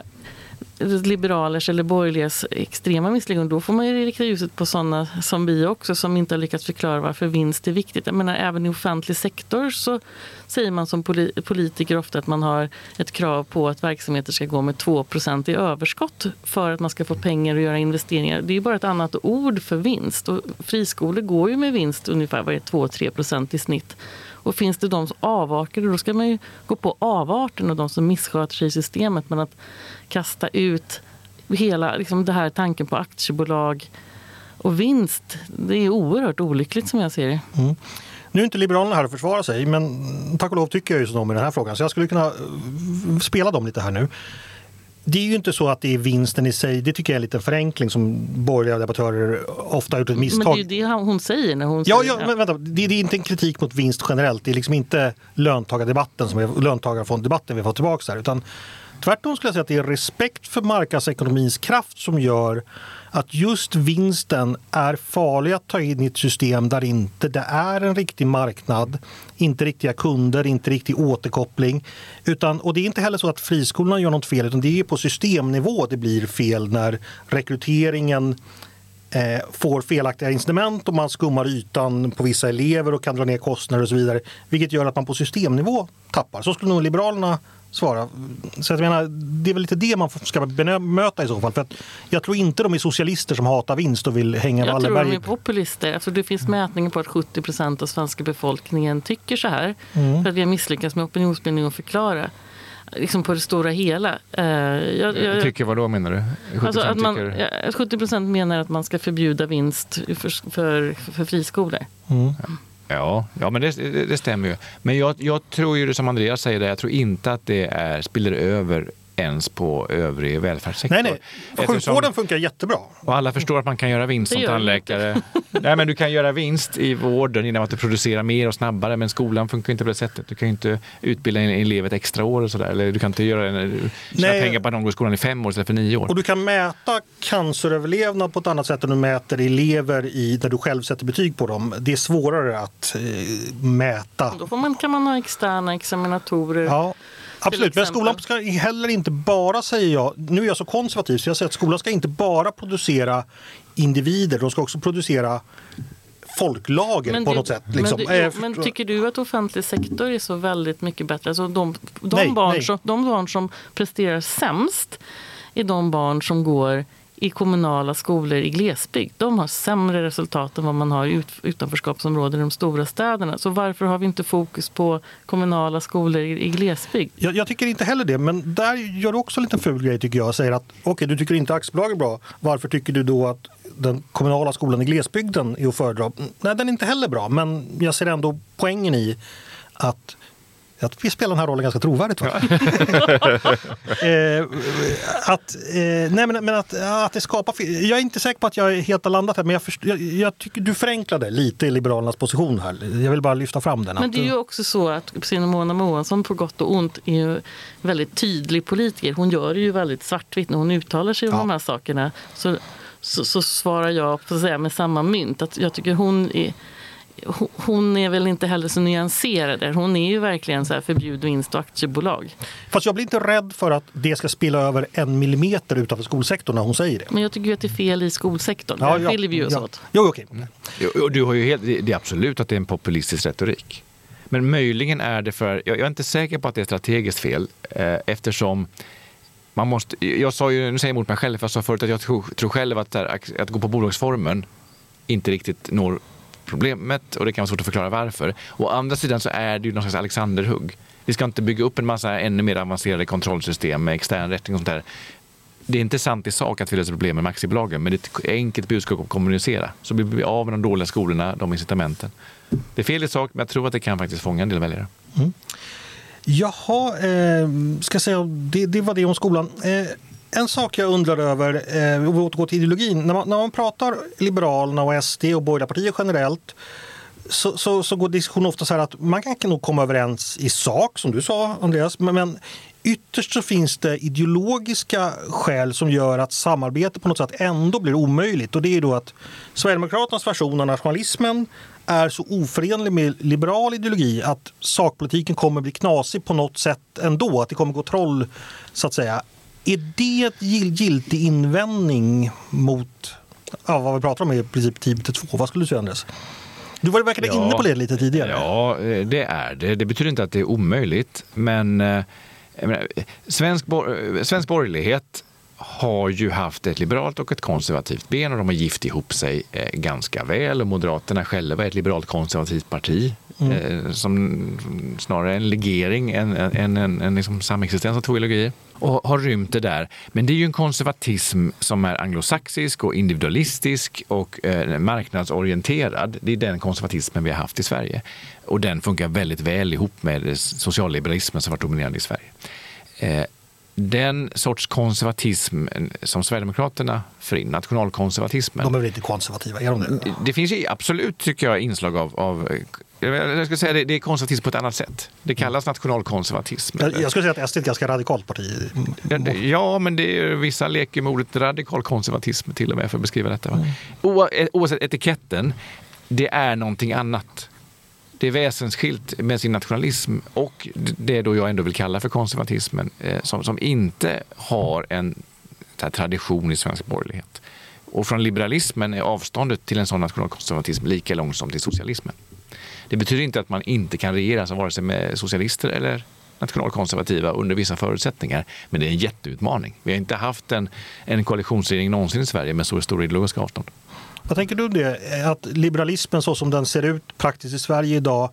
S2: liberalers eller borgerligas extrema misslyckande. Då får man ju rikta ljuset på sådana som vi också, som inte har lyckats förklara varför vinst är viktigt. Jag menar, även i offentlig sektor så säger man som politiker ofta att man har ett krav på att verksamheter ska gå med två procent i överskott för att man ska få pengar och göra investeringar. Det är ju bara ett annat ord för vinst. Och friskolor går ju med vinst ungefär två till tre procent i snitt. Och finns det de som avarter, då ska man ju gå på avarten och de som missköter sig i systemet. Men att kasta ut hela liksom det här tanken på aktiebolag och vinst, det är oerhört olyckligt som jag ser det.
S1: Mm. Nu är inte Liberalerna här att försvara sig, men tack och lov tycker jag ju som de i den här frågan. Så jag skulle kunna spela dem lite här nu. Det är ju inte så att det är vinsten i sig. Det tycker jag är en liten förenkling som borgerliga debattörer ofta har gjort ett misstag.
S2: Men det är ju det hon säger när hon
S1: ja,
S2: säger...
S1: Ja, men vänta. Det, det är inte en kritik mot vinst generellt. Det är liksom inte löntagardebatten som är löntagarfonddebatten vi får tillbaka här, utan tvärtom skulle jag säga att det är respekt för marknadsekonomins kraft som gör att just vinsten är farlig att ta in i ett system där inte det är en riktig marknad, inte riktiga kunder, inte riktig återkoppling. Utan, och det är inte heller så att friskolorna gör något fel, utan det är på systemnivå det blir fel när rekryteringen eh, får felaktiga incitament och man skummar ytan på vissa elever och kan dra ner kostnader och så vidare. Vilket gör att man på systemnivå tappar. Så skulle nog Liberalerna svara. Så jag menar, det är väl lite det man ska bemöta i så fall. För att jag tror inte de är socialister som hatar vinst och vill hänga
S2: jag
S1: Wallenberg.
S2: Jag tror de är populister. Alltså det finns mätningar på att sjuttio procent av svenska befolkningen tycker så här. Mm. För att vi har misslyckats med opinionsbildning och förklara. Liksom på det stora hela. Uh, jag, jag,
S3: tycker vad då menar du? sjuttio
S2: alltså att man,
S3: tycker...
S2: ja, sjuttio procent menar att man ska förbjuda vinst för, för, för friskolor.
S1: Mm.
S3: Ja, ja, men det, det, det stämmer ju. Men jag, jag tror ju det som Andreas säger, där, jag tror inte att det är, spiller över ens på övrig välfärdssektor.
S1: Nej, nej. Eftersom... Sjukvården funkar jättebra.
S3: Och alla förstår att man kan göra vinst som tandläkare. Nej, men du kan göra vinst i vården genom att du producerar mer och snabbare, men skolan funkar inte på det sättet. Du kan ju inte utbilda en elev ett extra år och sådär. Eller du kan inte göra en, tjäna pengar på att någon går i skolan i fem år istället för nio år.
S1: Och du kan mäta canceröverlevnad på ett annat sätt än du mäter elever i, där du själv sätter betyg på dem. Det är svårare att eh, mäta.
S2: Då får man, kan man ha externa examinatorer.
S1: Ja. Absolut, men skolan ska heller inte bara, säger jag, nu är jag så konservativ så jag säger att skolan ska inte bara producera individer, de ska också producera folklager
S2: men
S1: på
S2: du,
S1: något sätt. Liksom.
S2: Men, du, jo, men tycker du att offentlig sektor är så väldigt mycket bättre? Alltså de, de,
S1: nej,
S2: barn
S1: nej.
S2: Som, de barn som presterar sämst är de barn som går i kommunala skolor i glesbygd. De har sämre resultat än vad man har i ut, utanförskapsområden i de stora städerna. Så varför har vi inte fokus på kommunala skolor i, i glesbygd?
S1: Jag, jag tycker inte heller det, men där gör du också en liten ful grej tycker jag. Säger att okej, okay, du tycker inte aktiebolag är bra. Varför tycker du då att den kommunala skolan i glesbygden är att föredra? Nej, den är inte heller bra, men jag ser ändå poängen i att att vi spelar den här rollen ganska trovärdigt. Va? eh, att, eh, nej men, men att, att det skapar... Jag är inte säker på att jag är helt har landat här, men jag, först, jag, jag tycker du förenklade lite i Liberalernas position här. Jag vill bara lyfta fram den.
S2: Men det är ju också så att Simona Moansson på gott och ont är ju väldigt tydlig politiker. Hon gör det ju väldigt svartvitt när hon uttalar sig om ja. de här sakerna. Så, så, så svarar jag på att säga med samma mynt. Att jag tycker hon är... Hon är väl inte heller så nyanserad där. Hon är ju verkligen så här förbjud vinst och aktiebolag.
S1: Fast jag blir inte rädd för att det ska spilla över en millimeter utanför skolsektorn när hon säger det.
S2: Men jag tycker att det är fel i skolsektorn.
S1: Ja,
S2: Där
S1: ja,
S2: skiljer vi oss
S1: ja.
S2: åt.
S1: Jo, okej.
S3: Okay. Och du har ju helt, det är absolut att det är en populistisk retorik. Men möjligen är det för... Jag är inte säker på att det är strategiskt fel eh, eftersom man måste... Jag sa ju, nu säger jag emot mig själv, för jag sa förut att jag tror, tror själv att, där, att gå på bolagsformen inte riktigt når problemet och det kan vara svårt att förklara varför. Å andra sidan så är det ju någon slags Alexanderhugg. Vi ska inte bygga upp en massa ännu mer avancerade kontrollsystem med extern rättning och sånt där. Det är inte sant i sak att vi löser problemen med aktiebolagen, men det är ett enkelt budskap att kommunicera. Så blir vi av med de dåliga skolorna, de incitamenten. Det är fel i sak, men jag tror att det kan faktiskt fånga en del väljare.
S1: Mm. Jaha, eh, ska jag säga, det, det var det om skolan. Eh, En sak jag undrar över, eh, och vi återgår till ideologin, när man, när man pratar Liberalerna och S D och borgerliga partier generellt så, så, så går diskussionen ofta så här att man kan nog komma överens i sak, som du sa Andreas, men, men ytterst så finns det ideologiska skäl som gör att samarbete på något sätt ändå blir omöjligt, och det är då att Sverigedemokraternas version av nationalismen är så oförenlig med liberal ideologi att sakpolitiken kommer bli knasig på något sätt ändå, att det kommer gå troll så att säga. Är det ett giltig invändning mot ja, vad vi pratar om i princip tio till två? Vad skulle du säga, Andreas? Du var verkligen ja, inne på det lite tidigare.
S3: Ja, det är det. Det betyder inte att det är omöjligt. Men eh, menar, svensk, bor- svensk borgerlighet har ju haft ett liberalt och ett konservativt ben och de har gift ihop sig eh, ganska väl. Och Moderaterna själva är ett liberalt konservativt parti. Mm. Eh, som snarare en legering än en, en, en, en liksom samexistens av två ideologier. Och har rymt det där. Men det är ju en konservatism som är anglosaxisk och individualistisk och eh, marknadsorienterad. Det är den konservatismen vi har haft i Sverige. Och den funkar väldigt väl ihop med socialliberalismen som var dominerande i Sverige. Eh, den sorts konservatism som Sverigedemokraterna för in, nationalkonservatismen.
S1: De är väl inte konservativa, är de det?
S3: Det finns ju absolut, tycker jag, inslag av, av jag ska säga det, det är konservatism på ett annat sätt. Det kallas nationalkonservatism.
S1: Jag, jag skulle säga att S D är ett ganska radikalt parti.
S3: Ja, men det är, vissa leker med ordet radikal konservatism till och med för att beskriva detta. Va? O, oavsett etiketten, det är någonting annat. Det är väsensskilt med sin nationalism och det då jag ändå vill kalla för konservatismen eh, som, som inte har en här, tradition i svensk borgerlighet. Och från liberalismen är avståndet till en sån nationalkonservatism lika långt som till socialismen. Det betyder inte att man inte kan regera som vare sig med socialister eller nationalkonservativa under vissa förutsättningar, men det är en jätteutmaning. Vi har inte haft en, en koalitionsregering någonsin i Sverige med så stora ideologiska avstånd.
S1: Vad tänker du om det? Att liberalismen så som den ser ut praktiskt i Sverige idag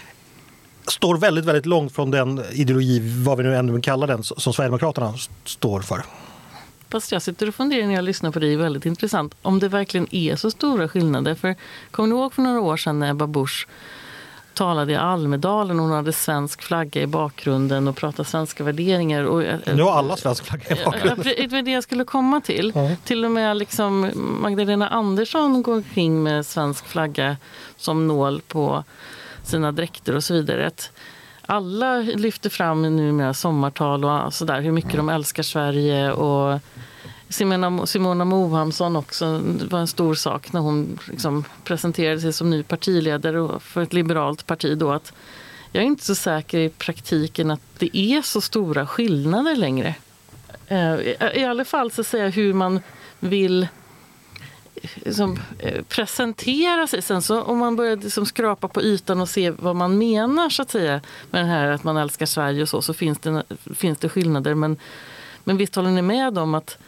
S1: står väldigt, väldigt långt från den ideologi, vad vi nu ändå kallar den, som Sverigedemokraterna står för?
S2: Fast jag sitter och funderar när jag lyssnar på det, är väldigt intressant. Om det verkligen är så stora skillnader. För kommer du ihåg för några år sedan när Ebba Busch talade i Almedalen och hon hade svensk flagga i bakgrunden och pratade svenska värderingar. Och,
S1: nu har alla svensk flagga i bakgrunden.
S2: Det var det jag skulle komma till. Mm. Till och med liksom Magdalena Andersson går kring med svensk flagga som nål på sina dräkter och så vidare. Att alla lyfter fram numera sommartal och sådär, hur mycket de älskar Sverige, och Simona, Simona Mohamsson också var en stor sak när hon liksom presenterade sig som ny partiledare för ett liberalt parti då, att jag är inte så säker i praktiken att det är så stora skillnader längre. I alla fall så säger jag hur man vill som presentera sig. Sen så om man börjar liksom skrapa på ytan och se vad man menar så att säga med det här att man älskar Sverige och så, så finns det, finns det skillnader. Men, men visst håller ni med om att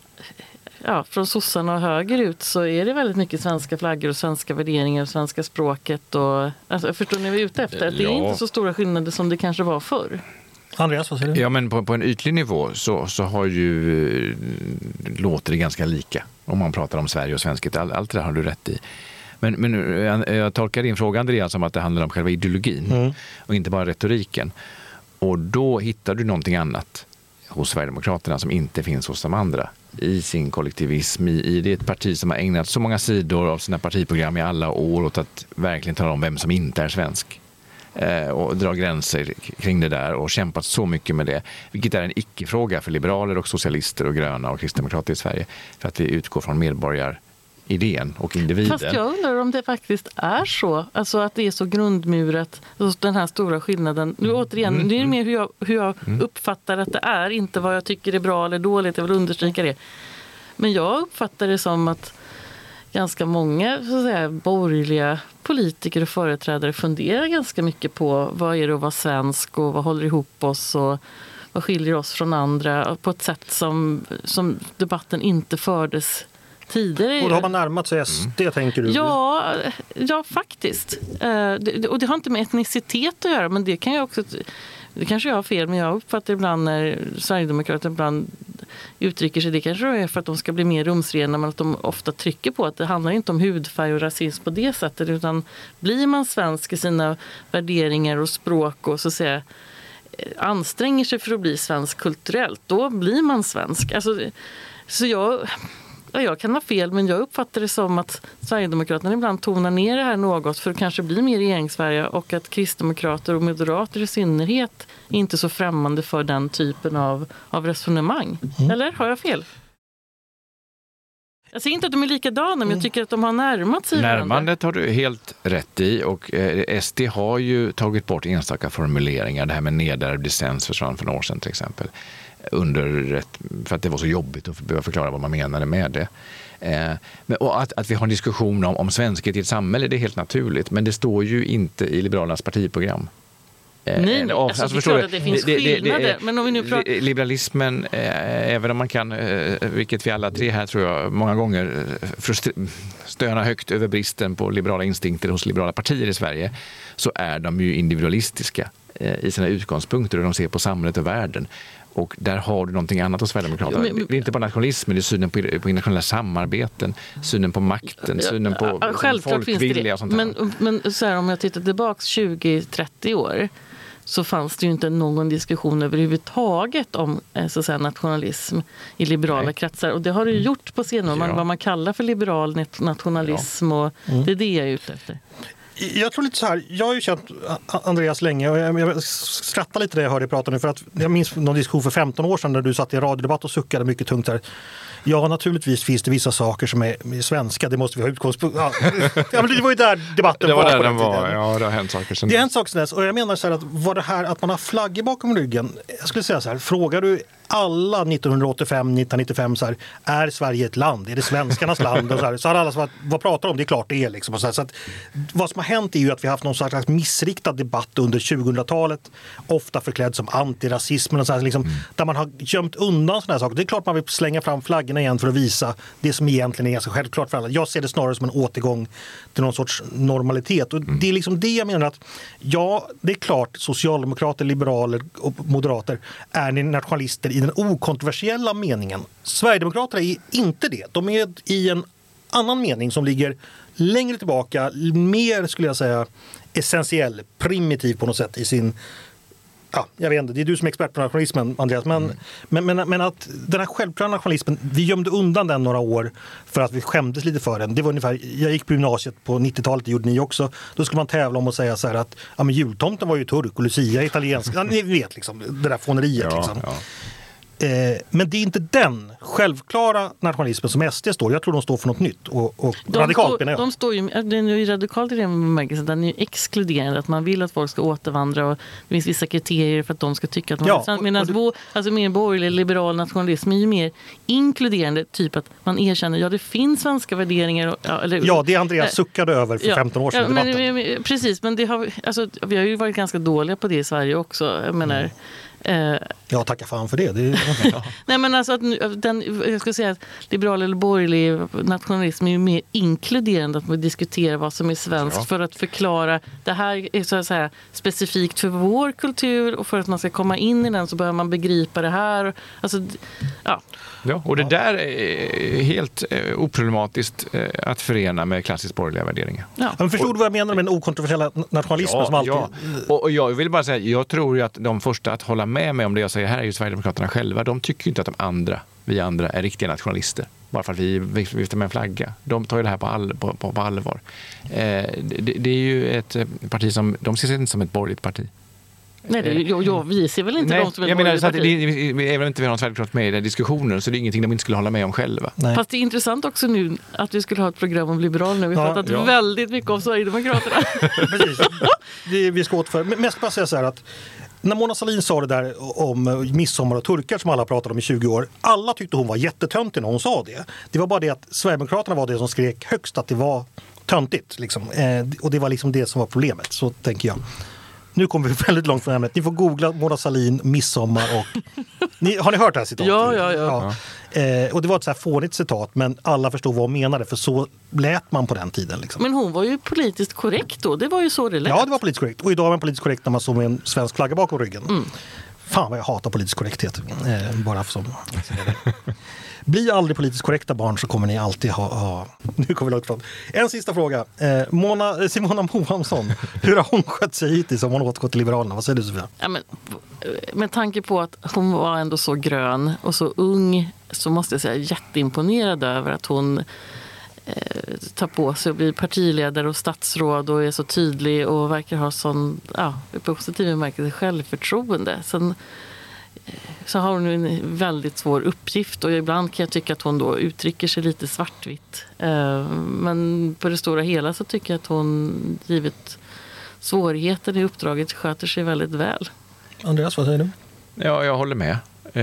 S2: ja, från sossarna och höger ut så är det väldigt mycket svenska flaggor och svenska värderingar och svenska språket. Och, alltså, förstår ni vad vi är ute efter? Att det är
S3: Ja.
S2: inte så stora skillnader som det kanske var förr.
S1: Andreas, vad säger du?
S3: Ja, men på, på en ytlig nivå så, så har ju, låter det ganska lika om man pratar om Sverige och svenskhet. All, allt det där har du rätt i. Men, men jag, jag tolkar din fråga, Andreas, som att det handlar om själva ideologin mm. och inte bara retoriken. Och då hittar du någonting annat hos Sverigedemokraterna som inte finns hos de andra i sin kollektivism. I, i det är ett parti som har ägnat så många sidor av sina partiprogram i alla år åt att verkligen tala om vem som inte är svensk. Och dra gränser kring det där och kämpat så mycket med det, vilket är en icke-fråga för liberaler och socialister och gröna och kristdemokrater i Sverige, för att det utgår från medborgaridén och individen.
S2: Fast jag undrar om det faktiskt är så, alltså att det är så grundmurat, alltså den här stora skillnaden. Nu återigen, mm. det är mer hur jag, hur jag mm. uppfattar att det är, inte vad jag tycker är bra eller dåligt, jag vill understryka det. Men jag uppfattar det som att ganska många så att säga, borgerliga politiker och företrädare funderar ganska mycket på vad är det att vara svensk och vad håller ihop oss och vad skiljer oss från andra på ett sätt som, som debatten inte fördes tidigare.
S1: Och då har man närmat sig S D, mm. tänker du?
S2: Ja, ja faktiskt. Eh, det, och det har inte med etnicitet att göra, men det kan jag också... Det kanske jag har fel, men jag uppfattar ibland när Sverigedemokrater ibland uttrycker sig, det kanske är för att de ska bli mer rumsrena, men att de ofta trycker på att det handlar inte om hudfärg och rasism på det sättet, utan blir man svensk i sina värderingar och språk och så att säga anstränger sig för att bli svensk kulturellt, då blir man svensk. Alltså, så jag... Ja, jag kan ha fel, men jag uppfattar det som att Sverigedemokraterna ibland tonar ner det här något för att kanske bli mer regeringssverige, och att kristdemokrater och moderater i synnerhet är inte så främmande för den typen av, av resonemang. Mm. Eller har jag fel? Jag säger inte att de är likadana, men jag tycker att de har närmat sig varandra.
S3: Närmandet har du helt rätt i, och eh, S D har ju tagit bort enstaka formuleringar. Det här med nedärvd licens försvann för några år sedan till exempel. Under ett, för att det var så jobbigt att behöva förklara vad man menade med det. Eh, men, och att, att vi har en diskussion om, om svenskhet i ett samhälle, det är helt naturligt, men det står ju inte i Liberalernas partiprogram.
S2: Eh, nej, nej. Alltså, alltså, det är klart att det finns det, skillnader. Det, det, men om vi nu pratar...
S3: Liberalismen, eh, även om man kan, eh, vilket vi alla tre här tror jag många gånger frustr- stöna högt över bristen på liberala instinkter hos liberala partier i Sverige, så är de ju individualistiska eh, i sina utgångspunkter, och de ser på samhället och världen. Och där har du någonting annat hos Sverigedemokraterna. Det är inte bara nationalism, det är synen på, på internationella samarbeten, synen på makten, synen på
S2: ja,
S3: folkvilja och sånt där.
S2: Men, men så här, om jag tittar tillbaka tjugo till trettio år, så fanns det ju inte någon diskussion överhuvudtaget om så att säga, nationalism i liberala Nej. kretsar. Och det har det ju gjort på senare, ja. vad man kallar för liberal nationalism, och mm. det är det jag är ute efter.
S1: Jag tror lite så här, jag har ju känt Andreas länge, och jag, jag skrattar lite när jag hörde dig prata nu, för att jag minns någon diskussion för femton år sedan där du satt i en radiodebatt och suckade mycket tungt här. Ja, naturligtvis finns det vissa saker som är svenska, det måste vi ha utgångspunkt. Ja, ja, men det var ju där debatten
S3: det var.
S1: var
S3: där den var. Ja, det har hänt saker sen.
S1: Det är en sak sen dess, och jag menar så här att var det här att man har flaggor bakom ryggen, jag skulle säga så här, frågar du alla nittonhundraåttiofem nittonhundranittiofem så här, är Sverige ett land? Är det svenskarnas land? Och så, här, så har alla svarat, vad pratar de om? Det är klart det är liksom. Och så här, så att, vad som har hänt är ju att vi har haft någon slags missriktad debatt under tjugohundratalet, ofta förklädd som antirasism, och så här, liksom, mm. där man har gömt undan sådana här saker. Det är klart man vill slänga fram flaggorna igen för att visa det som egentligen är ganska självklart för alla. Jag ser det snarare som en återgång till någon sorts normalitet. Och mm. det är liksom det jag menar, att ja, det är klart socialdemokrater, liberaler och moderater är ni nationalister i den okontroversiella meningen. Sverigedemokraterna är inte det. De är i en annan mening som ligger längre tillbaka, mer skulle jag säga essentiell, primitiv på något sätt i sin... Ja, jag vet inte, det är du som är expert på nationalismen, Andreas, men, mm. men, men, men att den här självklara nationalismen, vi gömde undan den några år för att vi skämdes lite för den. Det var ungefär, jag gick på gymnasiet på nittiotalet, det gjorde ni också. Då skulle man tävla om att säga så här att ja, men jultomten var ju turk och Lucia italiensk. Ja, ni vet liksom, det där fåneriet.
S3: Ja,
S1: liksom.
S3: ja.
S1: Eh, men det är inte den självklara nationalismen som S D står. Jag tror de står för något nytt och, och radikalt
S2: stå,
S1: menar jag.
S2: De står ju, den är ju radikalt i den bemärkelsen. Den är ju exkluderande, att man vill att folk ska återvandra och det finns vissa kriterier för att de ska tycka att man
S1: ja,
S2: är. Medan bo, alltså mer borgerlig liberal nationalism är ju mer inkluderande, typ att man erkänner, ja det finns svenska värderingar. Och, ja, eller,
S1: ja, det Andreas suckade över för
S2: ja,
S1: femton år sedan
S2: ja,
S1: i debatten.
S2: Men, precis, men det har, alltså, vi har ju varit ganska dåliga på det i Sverige också. Jag menar... Mm.
S1: Uh, ja, tacka fan för det. det är, ja.
S2: Nej, men alltså att den, jag ska säga att liberal eller borgerlig nationalism är ju mer inkluderande, att man diskuterar vad som är svenskt ja. För att förklara det här är så att säga specifikt för vår kultur och för att man ska komma in i den så behöver man begripa det här. Alltså, ja.
S3: Ja, och det där är helt eh, oproblematiskt eh, att förena med klassiskt borgerliga värderingar.
S1: Ja. Men förstod du vad jag menar med den okontroversiella nationalismen
S3: ja,
S1: som alltid...
S3: Ja. Och, och jag vill bara säga, jag tror ju att de första att hålla med mig om det jag säger här är ju Sverigedemokraterna själva. De tycker ju inte att de andra, vi andra, är riktiga nationalister. Bara för att vi viftar med en flagga. De tar ju det här på, all, på, på, på allvar. Eh, det, det är ju ett parti som, de ser sig inte som ett borgerligt parti.
S2: Nej, det, jag, jag, vi ser väl inte
S3: Nej,
S2: dem som ett
S3: jag menar, så att
S2: parti.
S3: vi, vi, vi, även om inte vi har något Sverigedemokraterna med i den diskussionen så är det ingenting de inte skulle hålla med om själva.
S1: Nej.
S2: Fast det är intressant också nu att vi skulle ha ett program om Liberalerna. Vi har
S1: ja,
S2: pratat
S3: ja.
S2: väldigt mycket om Sverigedemokraterna.
S1: Precis. Det, vi ska återföra. Men jag ska bara säga så här att när Mona Sahlin sa det där om midsommar och turkar som alla pratade om i tjugo år, alla tyckte hon var jättetöntig när hon sa det. Det var bara det att Sverigedemokraterna var det som skrek högst att det var töntigt. Liksom. Eh, och det var liksom det som var problemet, så tänker jag. Nu kommer vi väldigt långt från ämnet. Ni får googla Mona Sahlin, midsommar och... Ni, har ni hört det här citatet?
S2: Ja, ja, ja.
S1: ja. Eh, och det var ett så här fånigt citat, men alla förstod vad hon menade, för så lät man på den tiden. Liksom.
S2: Men hon var ju politiskt korrekt då. Det var ju så det lät.
S1: Ja, det var politiskt korrekt. Och idag är man politiskt korrekt när man står med en svensk flagga bakom ryggen. Mm. Fan vad jag hatar politisk korrekthet. Eh, bara för som... Bli aldrig politiskt korrekta barn så kommer ni alltid ha... ha... Nu kommer vi långt ifrån. En sista fråga. Eh, Mona, Simona Mohansson, hur har hon skött sig hittills om hon återgått till Liberalerna? Vad säger du, Sofia?
S2: Ja, men, med tanke på att hon var ändå så grön och så ung så måste jag säga jätteimponerad över att hon eh, tar på sig och blir partiledare och statsråd och är så tydlig och verkar ha sån ja, positiv bemärkelse självförtroende. Sen så har hon en väldigt svår uppgift och ibland kan jag tycka att hon då uttrycker sig lite svartvitt. Men på det stora hela så tycker jag att hon, givet svårigheten i uppdraget, sköter sig väldigt väl.
S1: Andreas, vad säger du?
S3: Ja, jag håller med.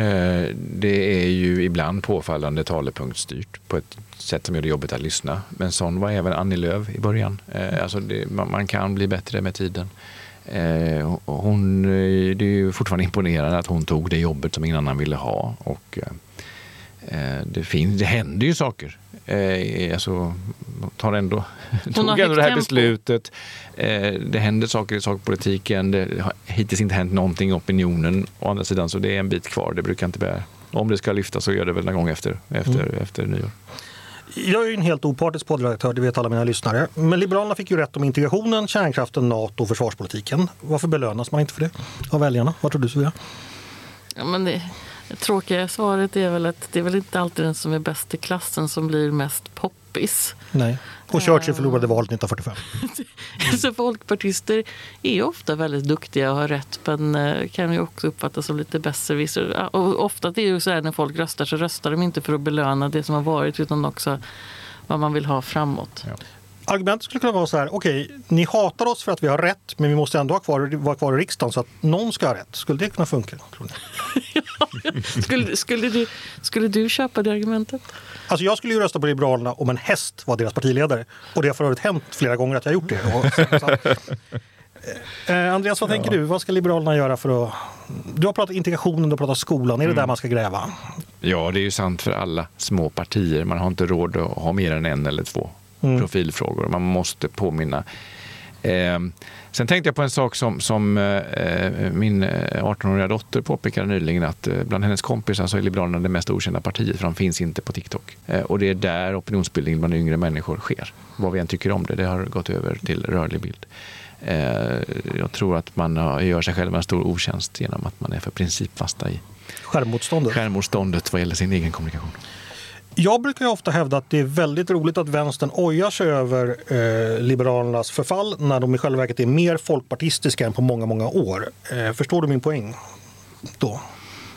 S3: Det är ju ibland påfallande talepunktstyrt på ett sätt som gör det jobbigt att lyssna. Men sån var även Annie Lööf i början. Alltså det, man kan bli bättre med tiden. Eh, hon, det är ju fortfarande imponerande att hon tog det jobbet som ingen annan ville ha och eh, det, finns, det händer ju saker eh, alltså, tar ändå, tog ändå det här beslutet eh, det händer saker i sakpolitiken, det har hittills inte hänt någonting i opinionen, å andra sidan så det är en bit kvar, det brukar inte bära. Om det ska lyfta så gör det väl någon gång efter, efter, mm. efter nyår.
S1: Jag är ju en helt opartisk poddredaktör, det vet alla mina lyssnare. Men Liberalerna fick ju rätt om integrationen, kärnkraften, NATO och försvarspolitiken. Varför belönas man inte för det av väljarna? Vad tror du, Sofia?
S2: Ja, men det, det tråkiga svaret är väl att det är väl inte alltid den som är bäst i klassen som blir mest poppis.
S1: Nej. Och Churchill förlorade valet nittonhundrafyrtiofem.
S2: Så folkpartister är ju ofta väldigt duktiga och har rätt, men kan ju också uppfattas som lite besserwisser. Och ofta det är ju så här när folk röstar så röstar de inte för att belöna det som har varit utan också vad man vill ha framåt. Ja.
S1: Argumentet skulle kunna vara så här, okej, okay, ni hatar oss för att vi har rätt, men vi måste ändå ha kvar, vara kvar i riksdagen så att någon ska ha rätt. Skulle det kunna funka? Tror ni?
S2: ja, skulle, skulle, du, skulle du köpa det argumentet?
S1: Alltså jag skulle ju rösta på Liberalerna om en häst var deras partiledare. Och det har för övrigt hänt flera gånger att jag har gjort det. Och så, så. Eh, Andreas, vad ja. tänker du? Vad ska Liberalerna göra för att... Du har pratat integrationen, du har pratat skolan. Är det mm. där man ska gräva?
S3: Ja, det är ju sant för alla små partier. Man har inte råd att ha mer än en eller två mm. profilfrågor. Man måste påminna. Eh, sen tänkte jag på en sak som, som eh, min artonåriga dotter påpekade nyligen, att eh, bland hennes kompisar så är Liberalerna det mest okända partiet, för de finns inte på TikTok. Eh, och det är där opinionsbildningen bland yngre människor sker. Vad vi än tycker om det, det har gått över till rörlig bild. Eh, jag tror att man har, gör sig själv en stor otjänst genom att man är för principfasta i
S1: skärmmotståndet,
S3: skärmmotståndet vad gäller sin egen kommunikation.
S1: Jag brukar ju ofta hävda att det är väldigt roligt att vänstern ojar sig över eh, Liberalernas förfall när de i själva verket är mer folkpartistiska än på många, många år. Eh, förstår du min poäng då?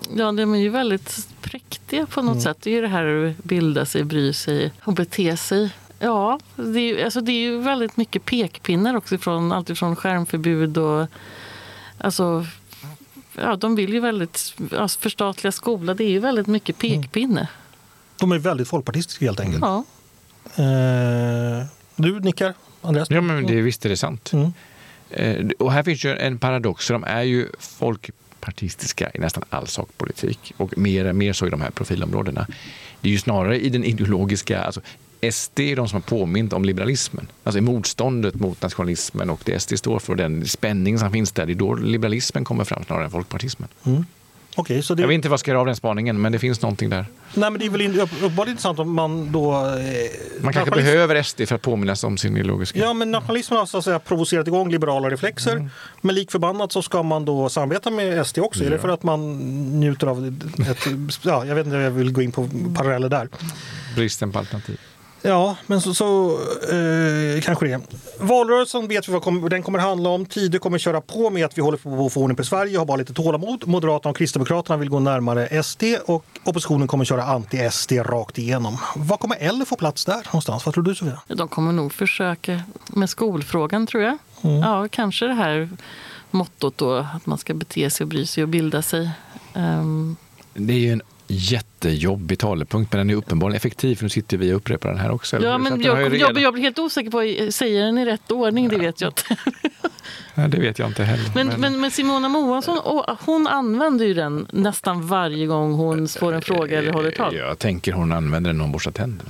S2: Ja, de är ju väldigt präktiga på något mm. sätt. Det är ju det här att bilda sig, bry sig och bete sig. Ja, det är, alltså det är ju väldigt mycket pekpinnar också från allt ifrån skärmförbud och alltså ja, de vill ju väldigt alltså förstatliga skola. Det är ju väldigt mycket pekpinne. Mm.
S1: De är väldigt folkpartistiska helt enkelt.
S2: Ja.
S1: Eh, du nickar, Andreas?
S3: Ja, men det, visst är det sant. Mm. Eh, och här finns ju en paradox. De är ju folkpartistiska i nästan all sakpolitik. Och mer, mer så i de här profilområdena. Det är ju snarare i den ideologiska... Alltså, S D är de som har påmint om liberalismen. Alltså i motståndet mot nationalismen och det S D står för, den spänning som finns där. Det är då liberalismen kommer fram snarare än folkpartismen. Mm.
S1: Okay, så det...
S3: Jag vet inte vad ska göra av den spaningen, men det finns någonting där.
S1: Nej, men det är väl uppenbart intressant om man då... Eh,
S3: man kanske
S1: nationalism...
S3: behöver S D för att påminnas om sin ideologiska...
S1: Ja, men nationalismen har så att säga provocerat igång liberala reflexer. Mm. Men likförbannat så ska man då samarbeta med S D också. Ja. Är det för att man njuter av ett... ja, jag vet inte, jag vill gå in på paralleller där.
S3: Bristen på alternativ.
S1: Ja, men så, så eh, kanske det. Valrörelsen vet vi vad kom, den kommer handla om. Tider kommer köra på med att vi håller på att få ordning på Sverige och har bara lite tålamod. Moderaterna och Kristdemokraterna vill gå närmare S D och oppositionen kommer köra anti-S D rakt igenom. Vad kommer L få plats där någonstans? Vad tror du, Sofia?
S2: De kommer nog försöka med skolfrågan, tror jag. Mm. Ja, kanske det här mottot då att man ska bete sig och bry sig och bilda sig. Um...
S3: Det är ju en jättejobbig talepunkt, men den är uppenbarligen effektiv, för nu sitter vi och upprepar den här också.
S2: Ja, men jag, jag, jag, jag blir helt osäker på att säga den i rätt ordning, det vet jag inte.
S3: Nej, det vet jag inte heller.
S2: Men, men... men, men Simona Moansson, hon använder ju den nästan varje gång hon får en fråga eller håller tal.
S3: Jag tänker hon använder den när hon borstar tänderna.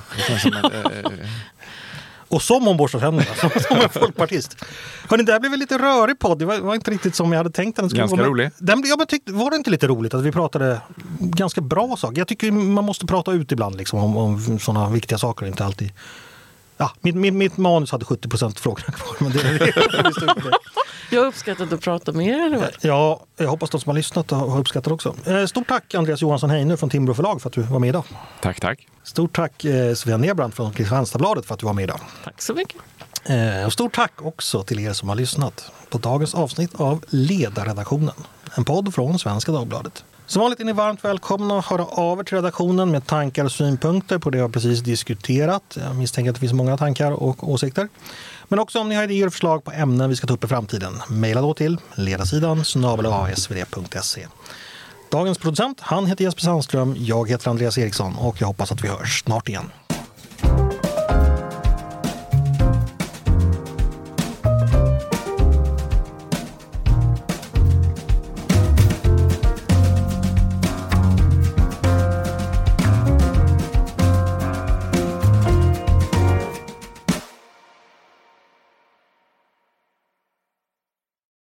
S1: Och som hon borstar tänderna, som, som en folkpartist. Hörrni, det här blev väl lite rörig podd. Det var, var inte riktigt som jag hade tänkt. Den
S3: ganska
S1: vara.
S3: rolig.
S1: Den, ja, men tyckte, var det inte lite roligt att vi pratade ganska bra saker? Jag tycker man måste prata ut ibland liksom, om, om sådana viktiga saker. Inte alltid... Ja, mitt, mitt, mitt manus hade sjuttio procent frågor kvar. Men det, det, det,
S2: jag uppskattar att du pratar med er. Eller?
S1: Ja, jag hoppas de som har lyssnat har uppskattat också. Stort tack Andreas Johansson Heine från Timbro förlag för att du var med idag.
S3: Tack, tack.
S1: Stort tack Sven Nebrand från Kristianstadsbladet för att du var med idag.
S2: Tack så mycket.
S1: Och stort tack också till er som har lyssnat på dagens avsnitt av Ledarredaktionen. En podd från Svenska Dagbladet. Som vanligt är ni varmt välkomna att höra av er till redaktionen med tankar och synpunkter på det jag precis diskuterat. Jag misstänker att det finns många tankar och åsikter. Men också om ni har idéer och förslag på ämnen vi ska ta upp i framtiden. Maila då till ledarsidan snabel a s v d punkt se. Dagens producent, han heter Jesper Sandström, jag heter Andreas Eriksson och jag hoppas att vi hörs snart igen.